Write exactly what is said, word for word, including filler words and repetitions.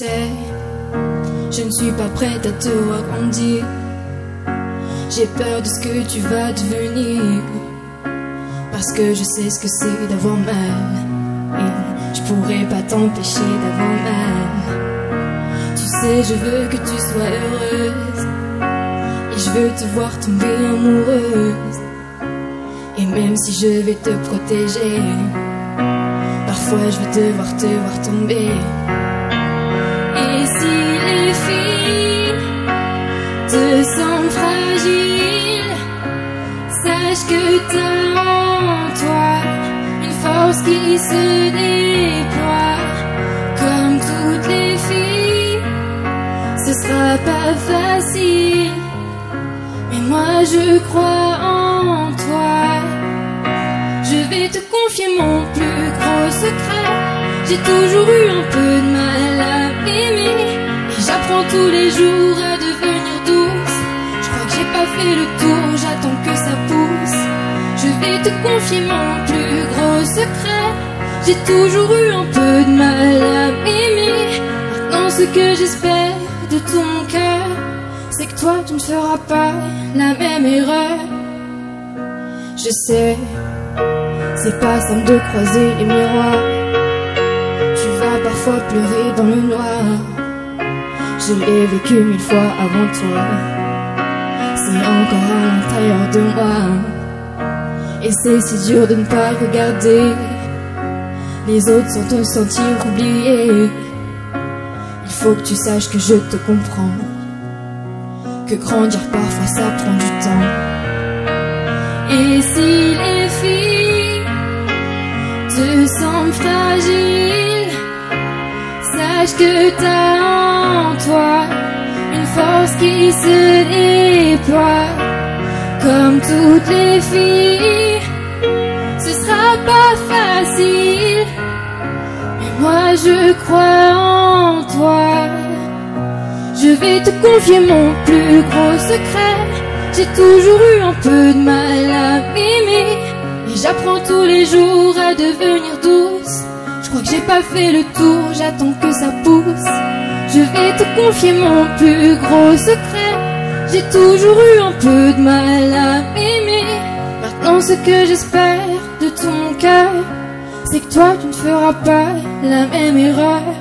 sais, je ne suis pas prête à te voir grandir. J'ai peur de ce que tu vas devenir, parce que je sais ce que c'est d'avoir mal, et je pourrais pas t'empêcher d'avoir mal. Tu sais, je veux que tu sois heureuse, et je veux te voir tomber amoureuse. Et même si je vais te protéger, parfois je vais devoir te voir tomber. Et si les filles te sentent fragile, sache que t'as en toi une force qui se déploie. Comme toutes les filles, ce sera pas facile, mais moi je crois en toi. Je vais te confier mon plus gros secret. J'ai toujours eu un peu de mal à m'aimer, et j'apprends tous les jours à devenir douce. Je crois que j'ai pas fait le tour, j'attends que ça pousse. Je vais te confier mon plus gros secret. J'ai toujours eu un peu de mal à m'aimer. Maintenant ce que j'espère de tout mon cœur, c'est que toi tu ne feras pas la même erreur. Je sais, c'est pas simple de croiser les miroirs. Tu vas parfois pleurer dans le noir. Je l'ai vécu mille fois avant toi. C'est encore à l'intérieur de moi, et c'est si dur de ne pas regarder les autres sans te sentir oublié. Il faut que tu saches que je te comprends, que grandir parfois ça prend du temps. Et si les filles te sentent fragile, sache que t'as en toi une force qui se déploie. Comme toutes les filles, ce sera pas facile, mais moi je crois en toi. Je vais te confier mon plus gros secret. J'ai toujours eu un peu de mal à m'aimer, et j'apprends tous les jours à devenir douce. Je crois que j'ai pas fait le tour, j'attends que ça pousse. Je vais te confier mon plus gros secret. J'ai toujours eu un peu de mal à m'aimer. Maintenant ce que j'espère de tout mon cœur, c'est que toi tu ne feras pas la même erreur.